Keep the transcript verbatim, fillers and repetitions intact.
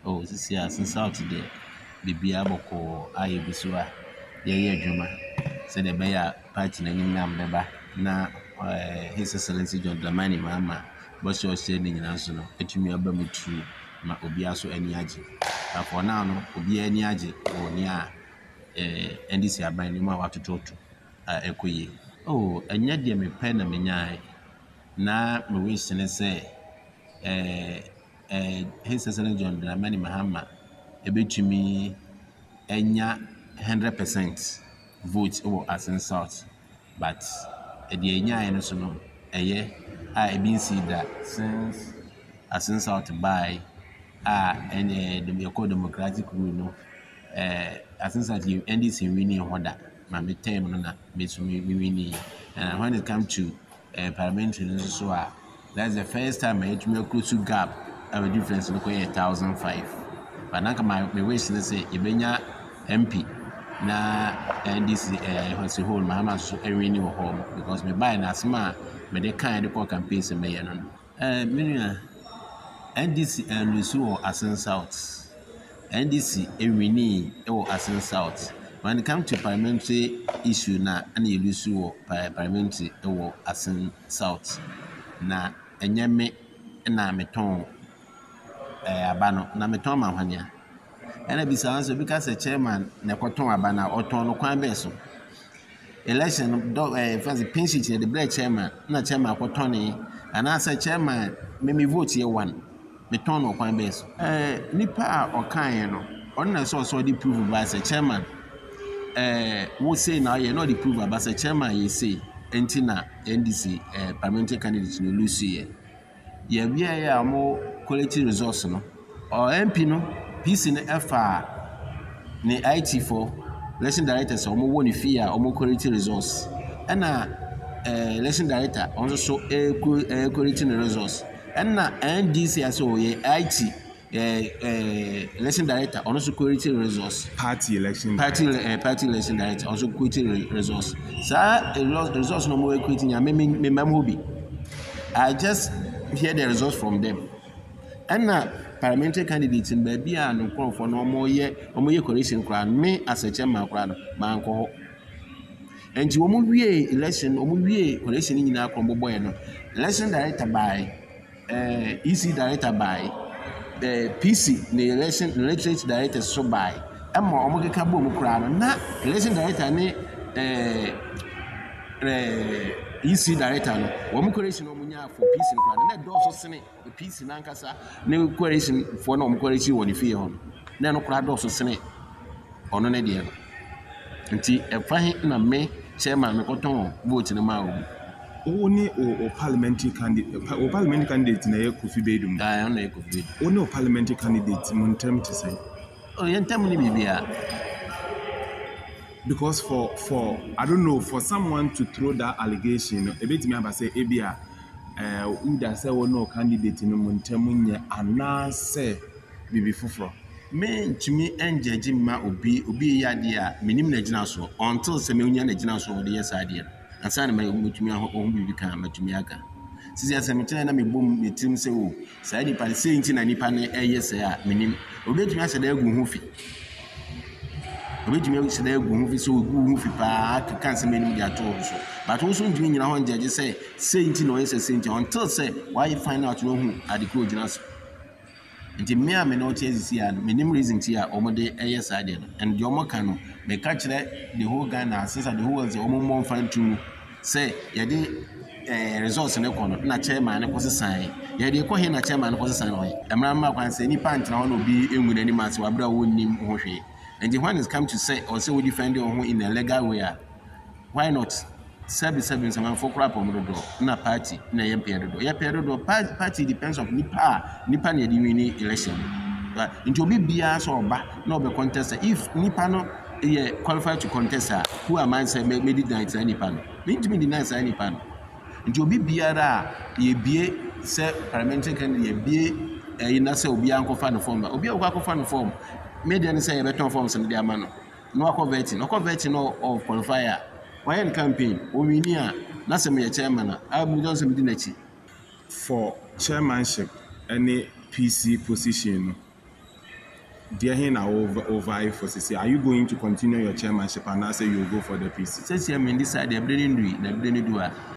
oh sisi since out there bibia boko aye bisua ye ye adwuma se de be ya party na nim nam beba na eh His Excellency John Dramani Mahama boss o se ni nyina so no etumi aba mutu ma obi aso ani age afọ na no obi ani age oni a eh N D C aban ni mu a watototo a ekoye oh anya de me pe na menyae na me wish ne say eh eh His Excellency John Dramani Mahama ebetumi enya one hundred percent vote over Asin South but the enya eno so no eye a e bin see that since Asin South by ah and the democratic rule no eh Asin South you N D C winning order ma me term no na me so me winning and when it come to uh, parliamentary so uh, that's the first time I to make close gap have a difference look one thousand five but now my me wish to say ibenya M P na N D C eh uh, what's whole Mahama so winning home because me buy na asma me dey kind the campaign se me no eh me N D C and Lusu Asin South N D C e winning e wo Asin South when it comes to parliamentary issue na ana Lusu parliamentary e wo Asin South na enyeme na meton eh abano na meton mahwania ena bisa so because the chairman na koton abana oton no kwan be so election do eh fancy pinch the black chairman na chairman koton ni ana say chairman me me vote here one meton no kwan be so eh nipa a okan no on na so so dey prove by say chairman eh wo say na you no dey prove by say chairman you say entina N D C eh parliamentary candidate no lose here ye bia ya mo quality resource no or M P no P C ne F A ne I T for election directors omo woni fee a omo quality resource na eh election director also so eh quality resource na N D C aso ye I T eh eh election director also quality resource party election party uh, party election director also quality resource sa a lot resource no more quality nya me me mam hobby I just hear the results from them and na parliamentary candidates in baby and no for no more ye omo ye coalition kra me as a chairman kra no man ko ho enti omo wie election omo wie coalition ni nyina akro boboy no election director by uh, E C director by the P C the election electorate director so by amma omo keka bo mu kra no na election director ni eh eh E C director no wo mu coalition no munya for P C kra na do so sene the P C na nkasa ne coalition for no mu coalition woni fie ho na no kra do so sene ono ne de no nti e fahin na me chairman me koton vote ne ma obi Only or parliamentary candidate or parliamentary candidate na ye Kofi Bedum. Ah, na ye Kofi. Only parliamentary candidate mun term to say. Oh, yen term ni bibia. Because for for I don't know for someone to throw that allegation, a bit me aba say ebia eh who da say no candidate no mun term nya ana say bibi fufuro. Me ntumi enjeje ma obi obi yade a minim na gina so until say me nya na gina so de yes ade. Asana me mutumi aho bibi kan matumi aka sisi asemtena na mebom metim se o sai ni pale sei nti na nipa na eye se a menim obetumi ase da agu hu fi obetumi ase da agu hu fi so ogu hu fi pa kan se menim dia to so but wo so ntumi nyina ho njeje se sei nti na oyese sei nti until say why find out no hu adiko gina so nti me a me no chezi a menim reason ti a omode eye sa de no and the omoka no me ka kire the whole Ghana since the whole world omo mo fan to say ye dey eh resource ne kono na chairman ne kwose san ye dey ko he na chairman ne kwose san no emra ma kwan say ni pant na ho no bi engu nani ma se wabra wonnim ho hwe and when it come to say or say we defend your home in a legal way why not seven seven seven for crap on the door na party na ye period do ye period do party depends of nipa nipa na dey win election but into obi bia so oba na obe contest if nipa no ye qualified to contest who am I say me deny say nipa no me ntimi deny say nipa no into obi biara ye bie say parliamentary candidate ye bie e na say obi ankofa no form obi akwa no form me dey say ye beton form say dey amano no akwa voting no akwa voting no of qualifier why campaign o wini a na say me chairman a mu don say me dinachi for chairmanship any P C position dear hen over over for C C. Are you going to continue your chairmanship and now say you'll go for the P C? Says here, I mean, this side, they're bringing do it, they're bringing do it.